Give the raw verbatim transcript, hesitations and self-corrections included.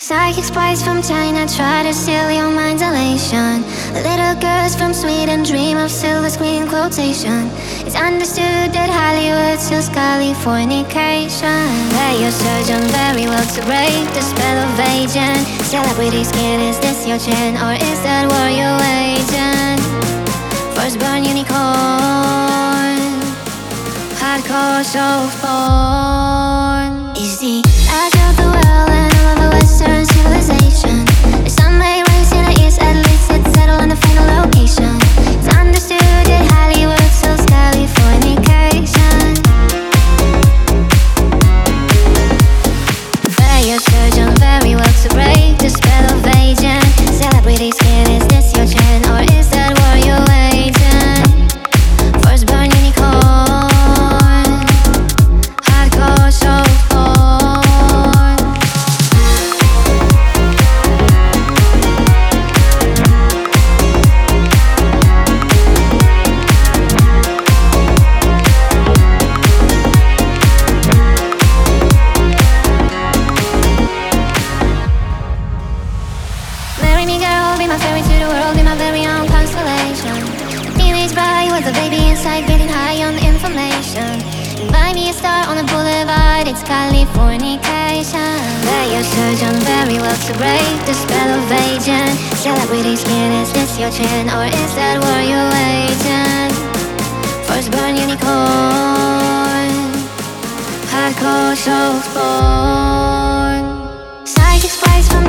Psychic spies from China try to steal your mind's elation. Little girls from Sweden dream of silver screen quotation. It's understood that Hollywood sells Californication. Where your surgeon very well to break the spell of aging. Celebrity skin, is this your chin or is that what you're waging? Firstborn unicorn, hardcore soul born. Is the edge of the world and all of the Western civilization. The sun may rise in the east, at least it's settled on the final location. It's understood that Hollywood sells Californication. Where your surgeon very well to break the spell of aging. Celebrity skin, is this your chin or is that what you're waiting? Firstborn unicorn, hardcore soul born. Marry me girl, be my fairy to the world, be my very own constellation. Teenage boy with a baby inside, getting high on information. Buy me a star on the boulevard, it's Californication. Where your surgeon very well to break the spell of aging. Celebrity skin, is this your chin or is that what you're waiting? Firstborn unicorn, hardcore souls born. Psychic spies from